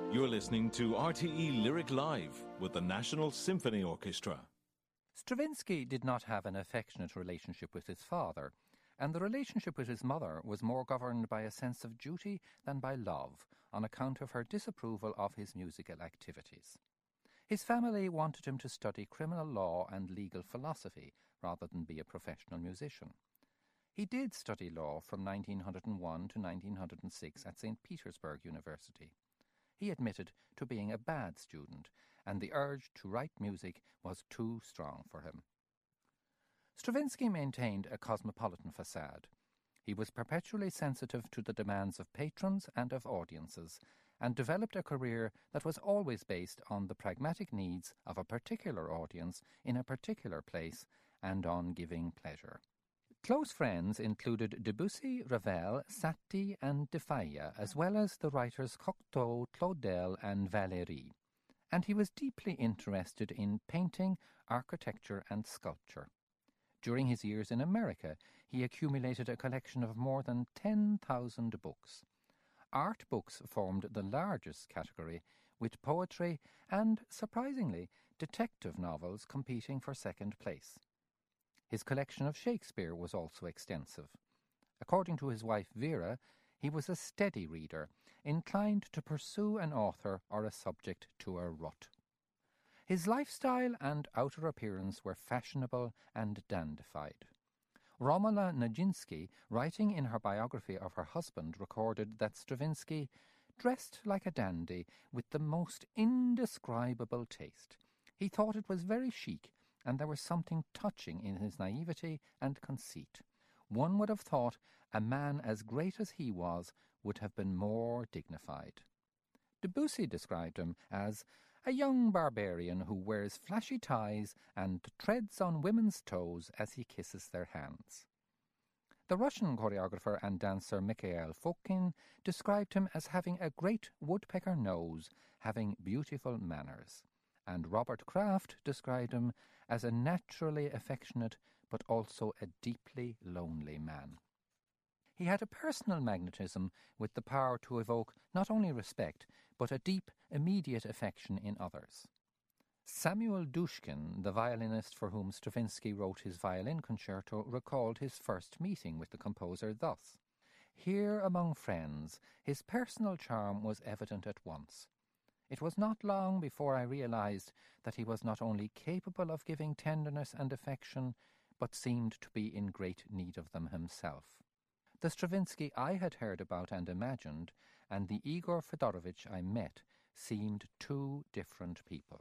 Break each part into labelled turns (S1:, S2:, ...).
S1: You're listening to RTE Lyric Live with the National Symphony Orchestra.
S2: Stravinsky did not have an affectionate relationship with his father, and the relationship with his mother was more governed by a sense of duty than by love, on account of her disapproval of his musical activities. His family wanted him to study criminal law and legal philosophy rather than be a professional musician. He did study law from 1901 to 1906 at St. Petersburg University. He admitted to being a bad student, and the urge to write music was too strong for him. Stravinsky maintained a cosmopolitan facade. He was perpetually sensitive to the demands of patrons and of audiences, and developed a career that was always based on the pragmatic needs of a particular audience in a particular place and on giving pleasure. Close friends included Debussy, Ravel, Satie and de Falla, as well as the writers Cocteau, Claudel and Valéry. And he was deeply interested in painting, architecture and sculpture. During his years in America, he accumulated a collection of more than 10,000 books. Art books formed the largest category, with poetry and, surprisingly, detective novels competing for second place. His collection of Shakespeare was also extensive. According to his wife Vera, he was a steady reader, inclined to pursue an author or a subject to a rut. His lifestyle and outer appearance were fashionable and dandified. Romola Nijinsky, writing in her biography of her husband, recorded that Stravinsky dressed like a dandy with the most indescribable taste. He thought it was very chic, and there was something touching in his naivety and conceit. One would have thought a man as great as he was would have been more dignified. Debussy described him as a young barbarian who wears flashy ties and treads on women's toes as he kisses their hands. The Russian choreographer and dancer Mikhail Fokhin described him as having a great woodpecker nose, having beautiful manners. And Robert Kraft described him as a naturally affectionate but also a deeply lonely man. He had a personal magnetism with the power to evoke not only respect, but a deep, immediate affection in others. Samuel Dushkin, the violinist for whom Stravinsky wrote his violin concerto, recalled his first meeting with the composer thus: "Here among friends, his personal charm was evident at once. It was not long before I realized that he was not only capable of giving tenderness and affection, but seemed to be in great need of them himself." The Stravinsky I had heard about and imagined, and the Igor Fedorovich I met, seemed two different people.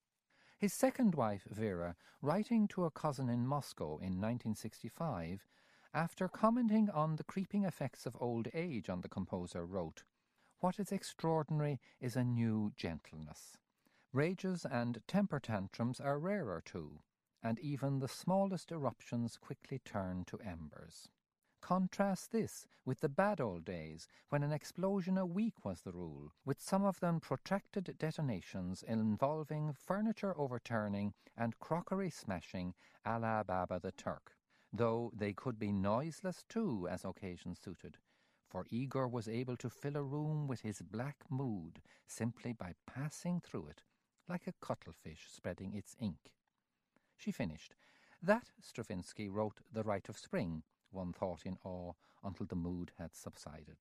S2: His second wife, Vera, writing to a cousin in Moscow in 1965, after commenting on the creeping effects of old age on the composer, wrote, "What is extraordinary is a new gentleness. Rages and temper tantrums are rarer too, and even the smallest eruptions quickly turn to embers. Contrast this with the bad old days, when an explosion a week was the rule, with some of them protracted detonations involving furniture overturning and crockery smashing a la Baba the Turk, though they could be noiseless too as occasion suited, for Igor was able to fill a room with his black mood simply by passing through it, like a cuttlefish spreading its ink." She finished, "That Stravinsky wrote The Rite of Spring," one thought in awe, until the mood had subsided.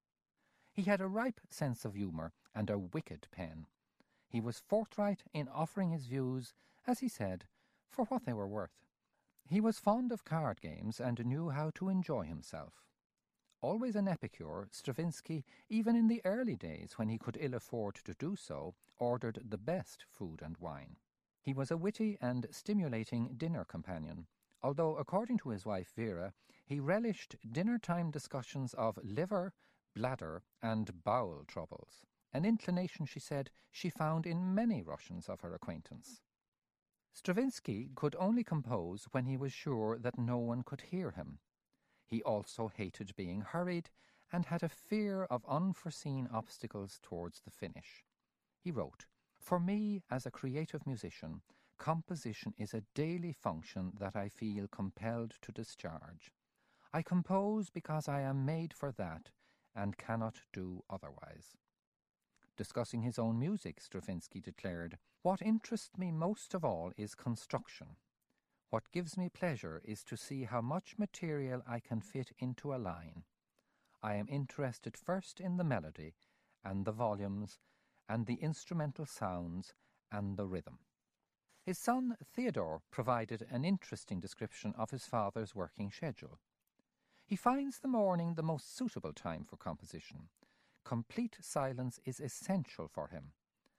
S2: He had a ripe sense of humour and a wicked pen. He was forthright in offering his views, as he said, for what they were worth. He was fond of card games and knew how to enjoy himself. Always an epicure, Stravinsky, even in the early days when he could ill afford to do so, ordered the best food and wine. He was a witty and stimulating dinner companion, although, according to his wife Vera, he relished dinner-time discussions of liver, bladder, and bowel troubles, an inclination, she said, she found in many Russians of her acquaintance. Stravinsky could only compose when he was sure that no one could hear him. He also hated being hurried and had a fear of unforeseen obstacles towards the finish. He wrote, "For me, as a creative musician, composition is a daily function that I feel compelled to discharge. I compose because I am made for that and cannot do otherwise." Discussing his own music, Stravinsky declared, "What interests me most of all is construction. What gives me pleasure is to see how much material I can fit into a line. I am interested first in the melody and the volumes and the instrumental sounds and the rhythm." His son Theodore provided an interesting description of his father's working schedule. He finds the morning the most suitable time for composition. Complete silence is essential for him.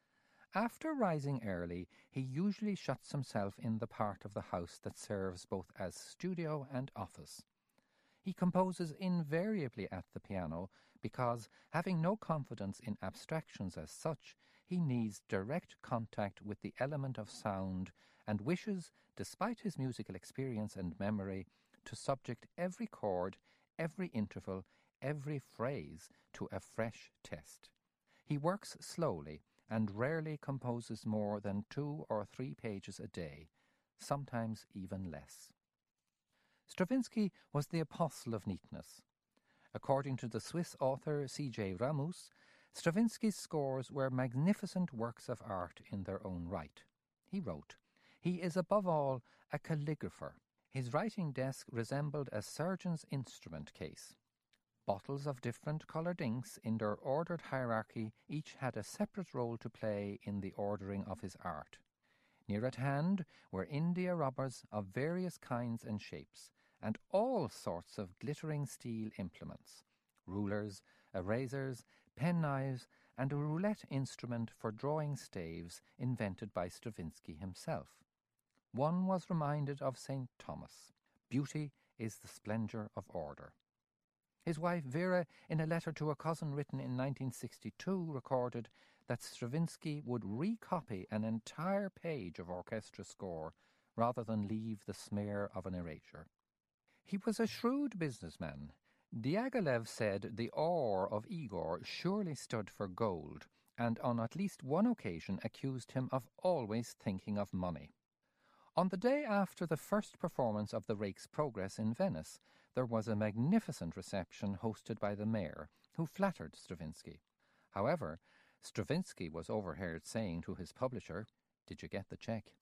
S2: After rising early, he usually shuts himself in the part of the house that serves both as studio and office. He composes invariably at the piano because, having no confidence in abstractions as such, he needs direct contact with the element of sound and wishes, despite his musical experience and memory, to subject every chord, every interval, every phrase to a fresh test. He works slowly and rarely composes more than 2 or 3 pages a day, sometimes even less. Stravinsky was the apostle of neatness. According to the Swiss author C.J. Ramus, Stravinsky's scores were magnificent works of art in their own right. He wrote, "He is above all a calligrapher. His writing desk resembled a surgeon's instrument case. Bottles of different coloured inks in their ordered hierarchy each had a separate role to play in the ordering of his art. Near at hand were India rubbers of various kinds and shapes, and all sorts of glittering steel implements, rulers, erasers, penknives, and a roulette instrument for drawing staves invented by Stravinsky himself. One was reminded of St. Thomas. Beauty is the splendour of order." His wife Vera, in a letter to a cousin written in 1962, recorded that Stravinsky would recopy an entire page of orchestra score rather than leave the smear of an erasure. He was a shrewd businessman. Diaghilev said the ore of Igor surely stood for gold, and on at least one occasion accused him of always thinking of money. On the day after the first performance of the Rake's Progress in Venice, there was a magnificent reception hosted by the mayor, who flattered Stravinsky. However, Stravinsky was overheard saying to his publisher, "Did you get the check?"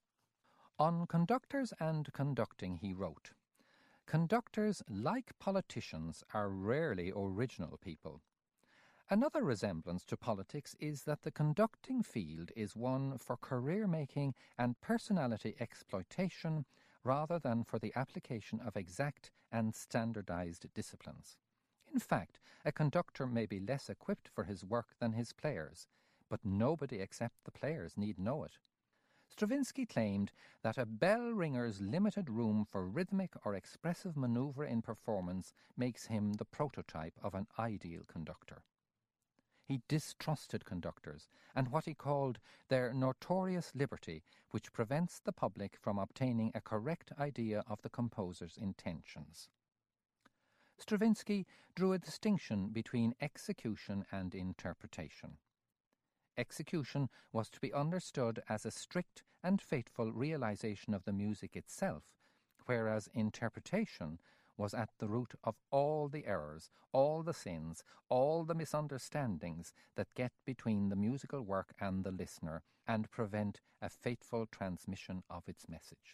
S2: On conductors and conducting he wrote, "Conductors, like politicians, are rarely original people. Another resemblance to politics is that the conducting field is one for career-making and personality exploitation rather than for the application of exact and standardized disciplines. In fact, a conductor may be less equipped for his work than his players, but nobody except the players need know it." Stravinsky claimed that a bell ringer's limited room for rhythmic or expressive manoeuvre in performance makes him the prototype of an ideal conductor. He distrusted conductors and what he called their notorious liberty, which prevents the public from obtaining a correct idea of the composer's intentions. Stravinsky drew a distinction between execution and interpretation. Execution was to be understood as a strict and faithful realization of the music itself, whereas interpretation was at the root of all the errors, all the sins, all the misunderstandings that get between the musical work and the listener and prevent a faithful transmission of its message.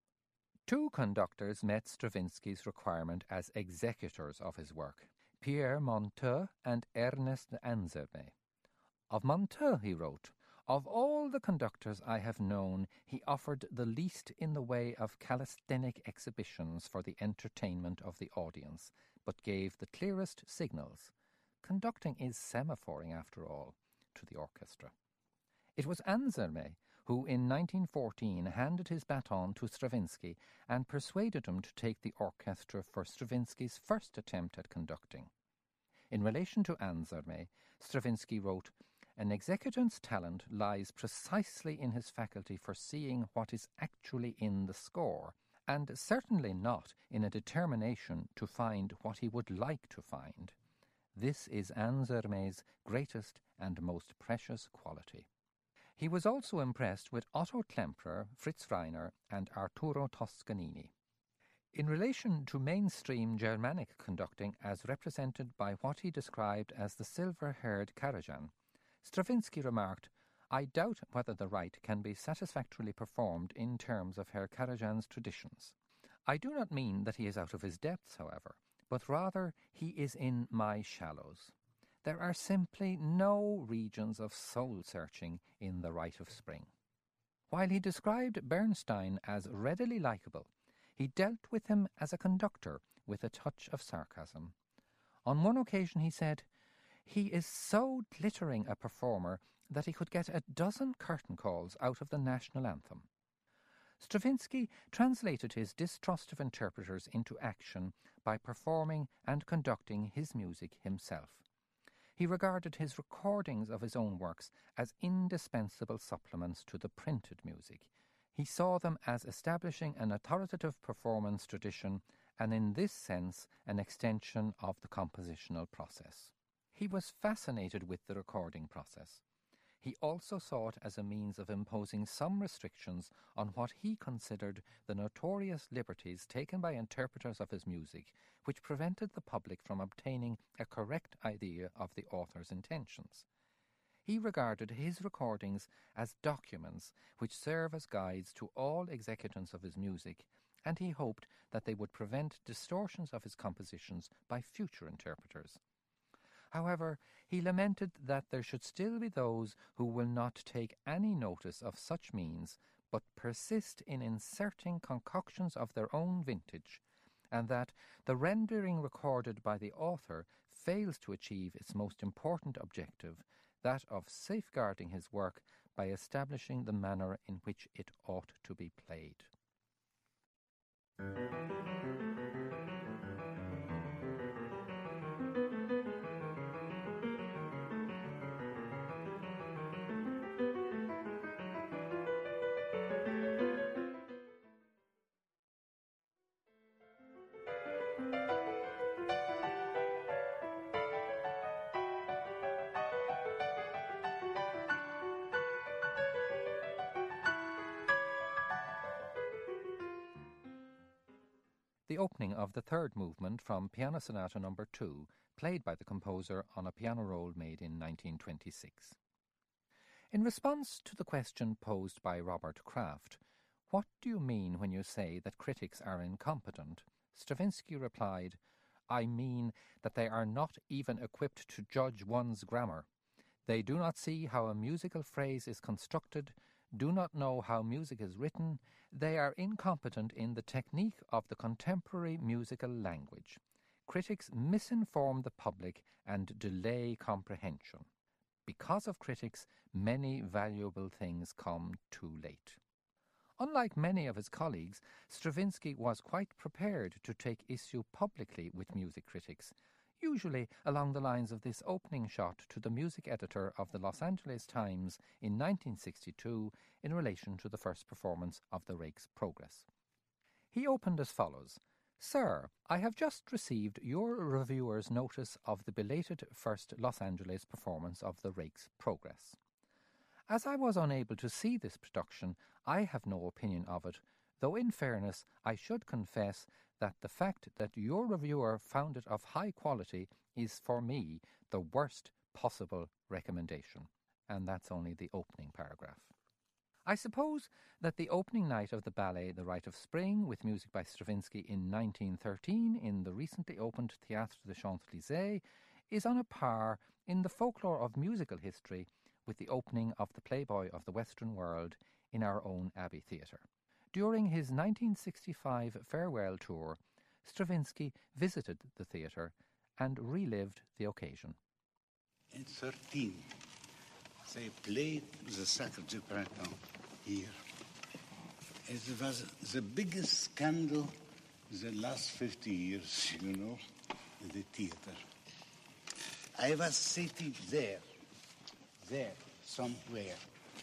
S2: 2 conductors met Stravinsky's requirement as executors of his work, Pierre Monteux and Ernest Ansermet. Of Monteux he wrote, "Of all the conductors I have known, he offered the least in the way of calisthenic exhibitions for the entertainment of the audience, but gave the clearest signals. Conducting is semaphoring, after all," to the orchestra. It was Ansermet who in 1914 handed his baton to Stravinsky and persuaded him to take the orchestra for Stravinsky's first attempt at conducting. In relation to Ansermet, Stravinsky wrote, "An executant's talent lies precisely in his faculty for seeing what is actually in the score, and certainly not in a determination to find what he would like to find. This is Ansermet's greatest and most precious quality." He was also impressed with Otto Klemperer, Fritz Reiner, and Arturo Toscanini. In relation to mainstream Germanic conducting as represented by what he described as the silver-haired Karajan, Stravinsky remarked, "I doubt whether the rite can be satisfactorily performed in terms of Herr Karajan's traditions. I do not mean that he is out of his depths, however, but rather he is in my shallows. There are simply no regions of soul-searching in the Rite of Spring." While he described Bernstein as readily likeable, he dealt with him as a conductor with a touch of sarcasm. On one occasion he said, "He is so glittering a performer that he could get a dozen curtain calls out of the national anthem." Stravinsky translated his distrust of interpreters into action by performing and conducting his music himself. He regarded his recordings of his own works as indispensable supplements to the printed music. He saw them as establishing an authoritative performance tradition and in this sense an extension of the compositional process. He was fascinated with the recording process. He also saw it as a means of imposing some restrictions on what he considered the notorious liberties taken by interpreters of his music, which prevented the public from obtaining a correct idea of the author's intentions. He regarded his recordings as documents which serve as guides to all executants of his music, and he hoped that they would prevent distortions of his compositions by future interpreters. However, he lamented that there should still be those who will not take any notice of such means, but persist in inserting concoctions of their own vintage, and that the rendering recorded by the author fails to achieve its most important objective, that of safeguarding his work by establishing the manner in which it ought to be played. The opening of the third movement from Piano Sonata No. 2, played by the composer on a piano roll made in 1926. In response to the question posed by Robert Kraft, "What do you mean when you say that critics are incompetent?" Stravinsky replied, "I mean that they are not even equipped to judge one's grammar. They do not see how a musical phrase is constructed, do not know how music is written. They are incompetent in the technique of the contemporary musical language. Critics misinform the public and delay comprehension. Because of critics, many valuable things come too late." Unlike many of his colleagues, Stravinsky was quite prepared to take issue publicly with music critics, usually along the lines of this opening shot to the music editor of the Los Angeles Times in 1962 in relation to the first performance of the Rake's Progress. He opened as follows: "Sir, I have just received your reviewer's notice of the belated first Los Angeles performance of the Rake's Progress. As I was unable to see this production, I have no opinion of it, though in fairness I should confess that the fact that your reviewer found it of high quality is for me the worst possible recommendation." And that's only the opening paragraph. I suppose that the opening night of the ballet The Rite of Spring, with music by Stravinsky in 1913 in the recently opened Théâtre des Champs-Élysées, is on a par in the folklore of musical history with the opening of the Playboy of the Western World in our own Abbey Theatre. During his 1965 farewell tour, Stravinsky visited the theatre and relived the occasion.
S3: In 13, they played the Sacre du Printemps here. It was the biggest scandal in the last 50 years, in the theater. I was sitting there, somewhere.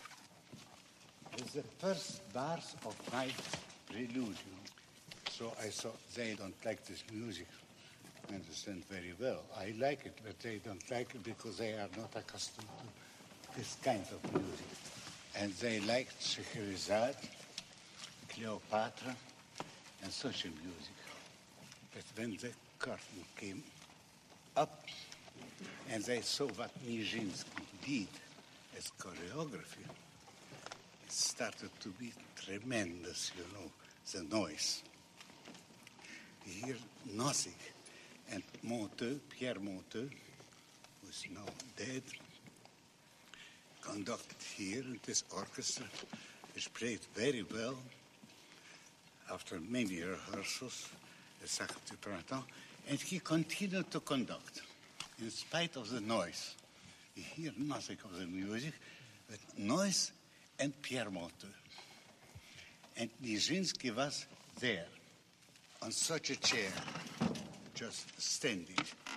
S3: It's the first bars of my prelude. So I thought they don't like this music. I understand very well. I like it, but they don't like it because they are not accustomed to this kind of music. And they liked Scheherazade, Cleopatra, and such a music. But when the curtain came up and they saw what Nijinsky did, as choreography, it started to be tremendous, the noise. You hear Nozick and Monteux, Pierre Monteux, who is now dead, conducted here in this orchestra. It's played very well. After many rehearsals, the Sacre du Printemps, and he continued to conduct, in spite of the noise. You hear nothing of the music, but noise and Pierre Monteux. And Nijinsky was there, on such a chair, just standing,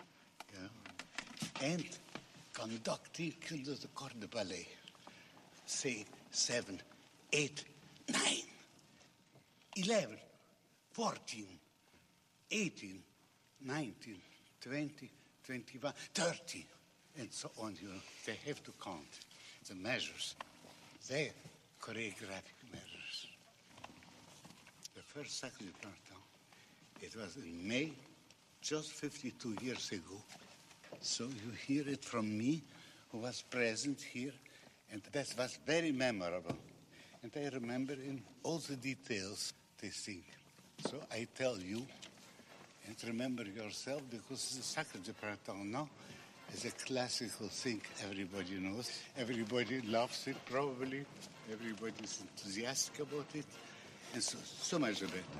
S3: and conducting the corps de ballet. Say 7, 8, 9, 11, 14, 18, 19, 20, 21, 30, and so on. They have to count the measures. They are choreographic measures. The first Sacre du Printemps, it was in May, just 52 years ago. So you hear it from me, who was present here, and that was very memorable. And I remember in all the details this thing. So I tell you, and remember yourself, because the Sacre du Printemps now is a classical thing everybody knows. Everybody loves it, probably. Everybody is enthusiastic about it. And so much of it.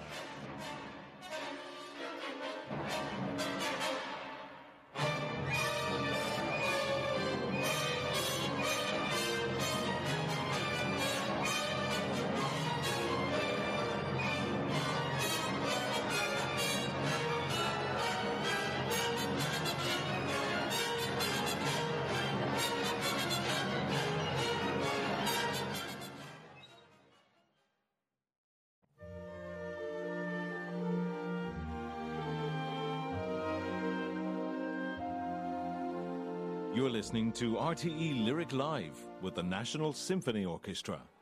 S1: You're listening to RTE Lyric Live with the National Symphony Orchestra.